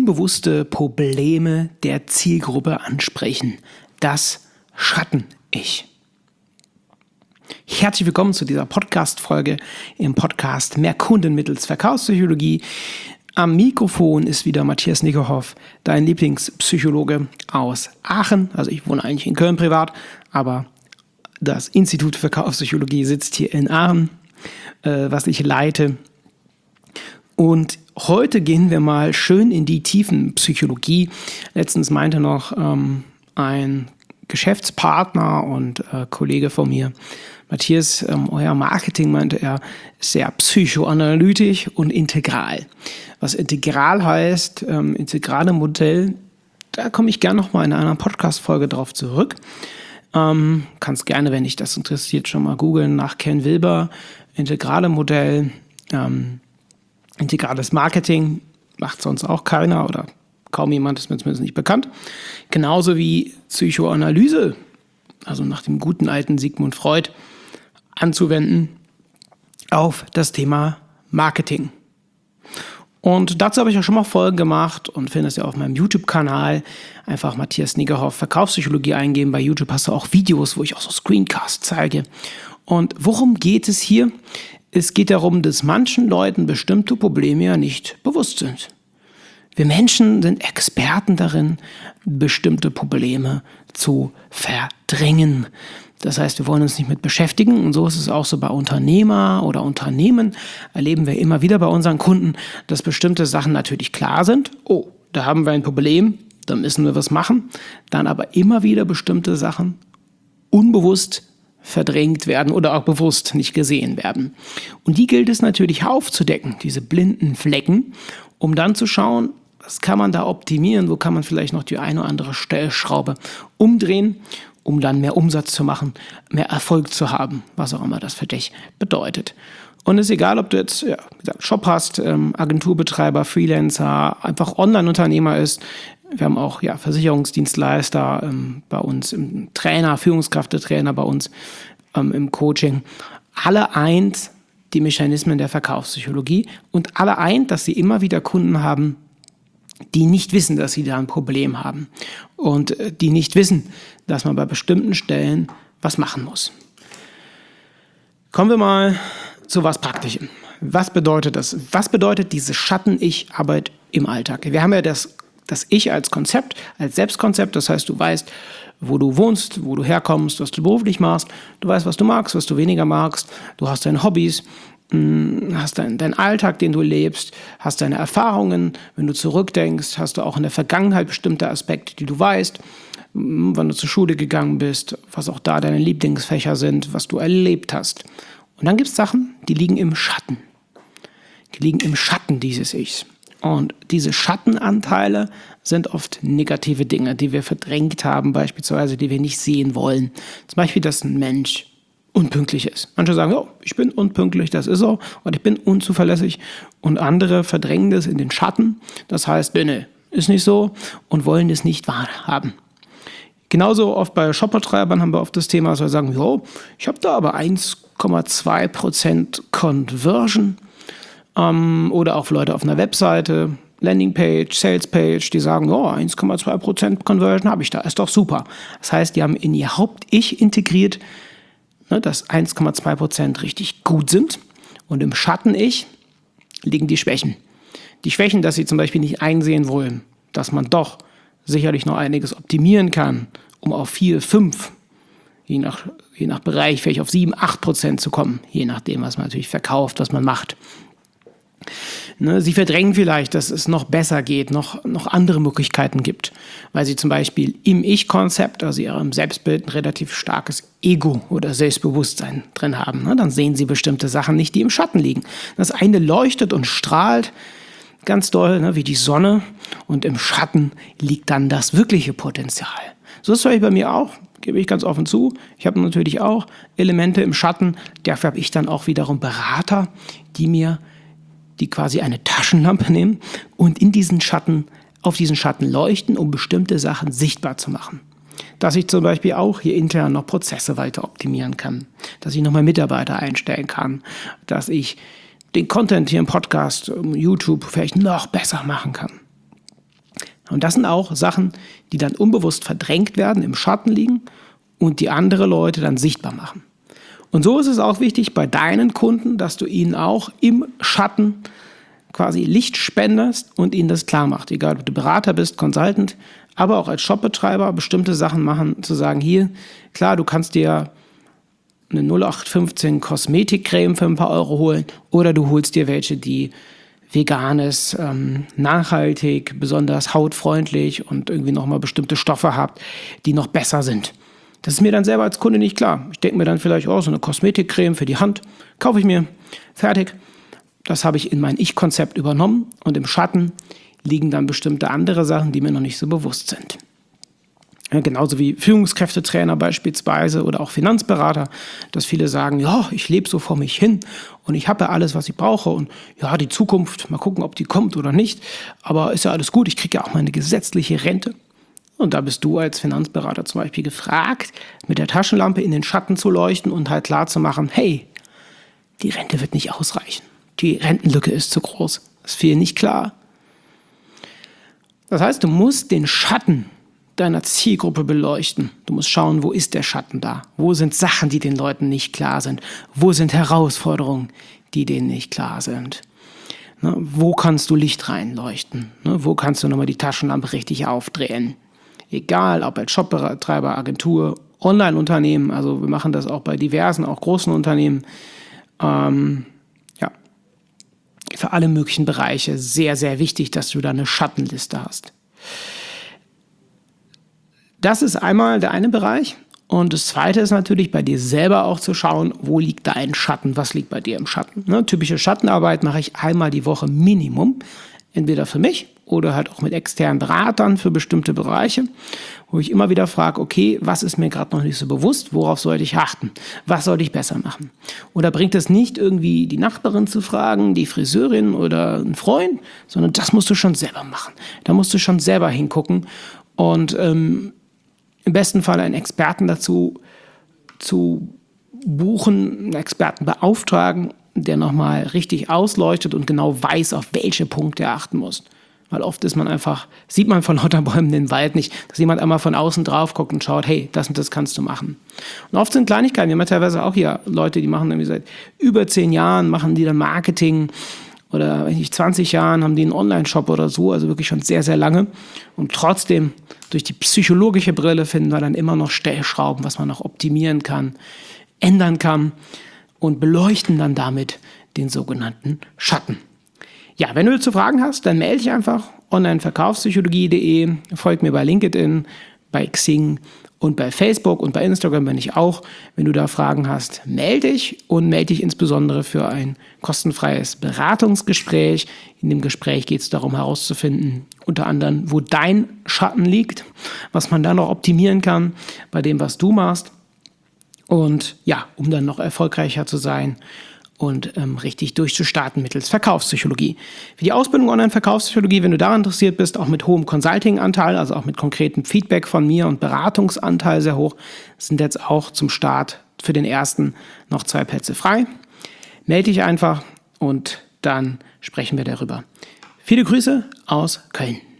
unbewusste Probleme der Zielgruppe ansprechen. Das Schatten-Ich. Herzlich willkommen zu dieser Podcast-Folge im Podcast Mehr Kunden mittels Verkaufspsychologie. Am Mikrofon ist wieder Matthias Nickerhoff, dein Lieblingspsychologe aus Aachen. Also ich wohne eigentlich in Köln privat, aber das Institut für Verkaufspsychologie sitzt hier in Aachen, was ich leite. Und heute gehen wir mal schön in die Tiefenpsychologie. Letztens meinte noch ein Geschäftspartner und Kollege von mir, Matthias, euer Marketing, meinte er, ist sehr psychoanalytisch und integral. Was integral heißt, integrale Modell, da komme ich gerne nochmal in einer Podcast-Folge drauf zurück. Kannst gerne, wenn dich das interessiert, schon mal googeln nach Ken Wilber, integrale Modell, integrales Marketing, macht sonst auch keiner oder kaum jemand, ist mir zumindest nicht bekannt. Genauso wie Psychoanalyse, also nach dem guten alten Sigmund Freud, anzuwenden auf das Thema Marketing. Und dazu habe ich ja schon mal Folgen gemacht und findest ja auf meinem YouTube-Kanal. Einfach Matthias Nickerhoff Verkaufspsychologie eingeben. Bei YouTube hast du auch Videos, wo ich auch so Screencasts zeige. Und worum geht es hier? Es geht darum, dass manchen Leuten bestimmte Probleme ja nicht bewusst sind. Wir Menschen sind Experten darin, bestimmte Probleme zu verdrängen. Das heißt, wir wollen uns nicht mit beschäftigen. Und so ist es auch so bei Unternehmer oder Unternehmen. Erleben wir immer wieder bei unseren Kunden, dass bestimmte Sachen natürlich klar sind. Oh, da haben wir ein Problem, da müssen wir was machen. Dann aber immer wieder bestimmte Sachen unbewusst verdrängt werden oder auch bewusst nicht gesehen werden. Und die gilt es natürlich aufzudecken, diese blinden Flecken, um dann zu schauen, was kann man da optimieren, wo kann man vielleicht noch die eine oder andere Stellschraube umdrehen, um dann mehr Umsatz zu machen, mehr Erfolg zu haben, was auch immer das für dich bedeutet. Und es ist egal, ob du jetzt Shop hast, Agenturbetreiber, Freelancer, einfach Online-Unternehmer ist. Wir haben auch Versicherungsdienstleister bei uns, im Trainer, Führungskräftetrainer bei uns im Coaching. Alle eint die Mechanismen der Verkaufspsychologie und alle eint, dass sie immer wieder Kunden haben, die nicht wissen, dass sie da ein Problem haben und die nicht wissen, dass man bei bestimmten Stellen was machen muss. Kommen wir mal zu was Praktischem. Was bedeutet das? Was bedeutet diese Schatten-Ich-Arbeit im Alltag? Wir haben ja das Ich als Konzept, als Selbstkonzept. Das heißt, du weißt, wo du wohnst, wo du herkommst, was du beruflich machst. Du weißt, was du magst, was du weniger magst. Du hast deine Hobbys, hast deinen Alltag, den du lebst, hast deine Erfahrungen. Wenn du zurückdenkst, hast du auch in der Vergangenheit bestimmte Aspekte, die du weißt. Wann du zur Schule gegangen bist, was auch da deine Lieblingsfächer sind, was du erlebt hast. Und dann gibt es Sachen, die liegen im Schatten. Die liegen im Schatten dieses Ichs. Und diese Schattenanteile sind oft negative Dinge, die wir verdrängt haben, beispielsweise, die wir nicht sehen wollen. Zum Beispiel, dass ein Mensch unpünktlich ist. Manche sagen, oh, ich bin unpünktlich, das ist so, und ich bin unzuverlässig. Und andere verdrängen das in den Schatten. Das heißt, nee, ist nicht so und wollen es nicht wahrhaben. Genauso oft bei Shopbetreibern haben wir oft das Thema, dass wir sagen, jo, ich habe da aber 1,2% Conversion. Oder auch Leute auf einer Webseite, Landingpage, Salespage, die sagen, 1,2% Conversion habe ich da, ist doch super. Das heißt, die haben in ihr Haupt-Ich integriert, dass 1,2% richtig gut sind. Und im Schatten-Ich liegen die Schwächen. Die Schwächen, dass sie zum Beispiel nicht einsehen wollen, dass man doch sicherlich noch einiges optimieren kann, um auf 4, 5, je nach Bereich, vielleicht auf 7, 8% zu kommen, je nachdem, was man natürlich verkauft, was man macht. Sie verdrängen vielleicht, dass es noch besser geht, noch andere Möglichkeiten gibt, weil sie zum Beispiel im Ich-Konzept, also ihrem Selbstbild, ein relativ starkes Ego oder Selbstbewusstsein drin haben. Dann sehen sie bestimmte Sachen nicht, die im Schatten liegen. Das eine leuchtet und strahlt ganz doll, wie die Sonne, und im Schatten liegt dann das wirkliche Potenzial. So ist es bei mir auch, gebe ich ganz offen zu. Ich habe natürlich auch Elemente im Schatten, dafür habe ich dann auch wiederum Berater, die quasi eine Taschenlampe nehmen und auf diesen Schatten leuchten, um bestimmte Sachen sichtbar zu machen. Dass ich zum Beispiel auch hier intern noch Prozesse weiter optimieren kann, dass ich nochmal Mitarbeiter einstellen kann, dass ich den Content hier im Podcast, YouTube vielleicht noch besser machen kann. Und das sind auch Sachen, die dann unbewusst verdrängt werden, im Schatten liegen und die andere Leute dann sichtbar machen. Und so ist es auch wichtig bei deinen Kunden, dass du ihnen auch im Schatten quasi Licht spendest und ihnen das klar macht. Egal, ob du Berater bist, Consultant, aber auch als Shopbetreiber bestimmte Sachen machen, zu sagen, hier, klar, du kannst dir eine 0815 Kosmetikcreme für ein paar Euro holen oder du holst dir welche, die vegan ist, nachhaltig, besonders hautfreundlich und irgendwie nochmal bestimmte Stoffe habt, die noch besser sind. Das ist mir dann selber als Kunde nicht klar. Ich denke mir dann vielleicht, so eine Kosmetikcreme für die Hand, kaufe ich mir, fertig. Das habe ich in mein Ich-Konzept übernommen und im Schatten liegen dann bestimmte andere Sachen, die mir noch nicht so bewusst sind. Ja, genauso wie Führungskräftetrainer beispielsweise oder auch Finanzberater, dass viele sagen, ja, ich lebe so vor mich hin und ich habe ja alles, was ich brauche und ja, die Zukunft, mal gucken, ob die kommt oder nicht, aber ist ja alles gut, ich kriege ja auch meine gesetzliche Rente. Und da bist du als Finanzberater zum Beispiel gefragt, mit der Taschenlampe in den Schatten zu leuchten und halt klar zu machen, hey, die Rente wird nicht ausreichen, die Rentenlücke ist zu groß, ist viel nicht klar. Das heißt, du musst den Schatten deiner Zielgruppe beleuchten. Du musst schauen, wo ist der Schatten da? Wo sind Sachen, die den Leuten nicht klar sind? Wo sind Herausforderungen, die denen nicht klar sind? Wo kannst du Licht reinleuchten? Wo kannst du nochmal die Taschenlampe richtig aufdrehen? Egal, ob als Shopbetreiber, Agentur, Online-Unternehmen, also wir machen das auch bei diversen, auch großen Unternehmen, für alle möglichen Bereiche sehr, sehr wichtig, dass du da eine Schattenliste hast. Das ist einmal der eine Bereich. Und das zweite ist natürlich bei dir selber auch zu schauen, wo liegt dein Schatten, was liegt bei dir im Schatten. Typische Schattenarbeit mache ich einmal die Woche Minimum, entweder für mich oder halt auch mit externen Beratern für bestimmte Bereiche, wo ich immer wieder frage, okay, was ist mir gerade noch nicht so bewusst, worauf sollte ich achten, was sollte ich besser machen? Oder bringt es nicht irgendwie die Nachbarin zu fragen, die Friseurin oder einen Freund, sondern das musst du schon selber machen. Da musst du schon selber hingucken und im besten Fall einen Experten dazu zu buchen, einen Experten beauftragen, der nochmal richtig ausleuchtet und genau weiß, auf welche Punkte er achten muss. Weil oft sieht man von lauter Bäumen den Wald nicht, dass jemand einmal von außen drauf guckt und schaut, hey, das und das kannst du machen. Und oft sind Kleinigkeiten, wir haben ja teilweise auch hier Leute, die machen irgendwie seit über 10 Jahren, machen die dann Marketing oder wenn nicht 20 Jahren haben die einen Online-Shop oder so, also wirklich schon sehr, sehr lange. Und trotzdem, durch die psychologische Brille finden wir dann immer noch Stellschrauben, was man noch optimieren kann, ändern kann und beleuchten dann damit den sogenannten Schatten. Ja, wenn du dazu Fragen hast, dann melde dich einfach onlineverkaufspsychologie.de, folg mir bei LinkedIn, bei Xing und bei Facebook und bei Instagram bin ich auch. Wenn du da Fragen hast, melde dich und melde dich insbesondere für ein kostenfreies Beratungsgespräch. In dem Gespräch geht es darum herauszufinden, unter anderem, wo dein Schatten liegt, was man da noch optimieren kann bei dem, was du machst. Und ja, um dann noch erfolgreicher zu sein und richtig durchzustarten mittels Verkaufspsychologie. Für die Ausbildung Online-Verkaufspsychologie, wenn du daran interessiert bist, auch mit hohem Consulting-Anteil, also auch mit konkretem Feedback von mir und Beratungsanteil sehr hoch, sind jetzt auch zum Start für den ersten noch 2 Plätze frei. Melde dich einfach und dann sprechen wir darüber. Viele Grüße aus Köln.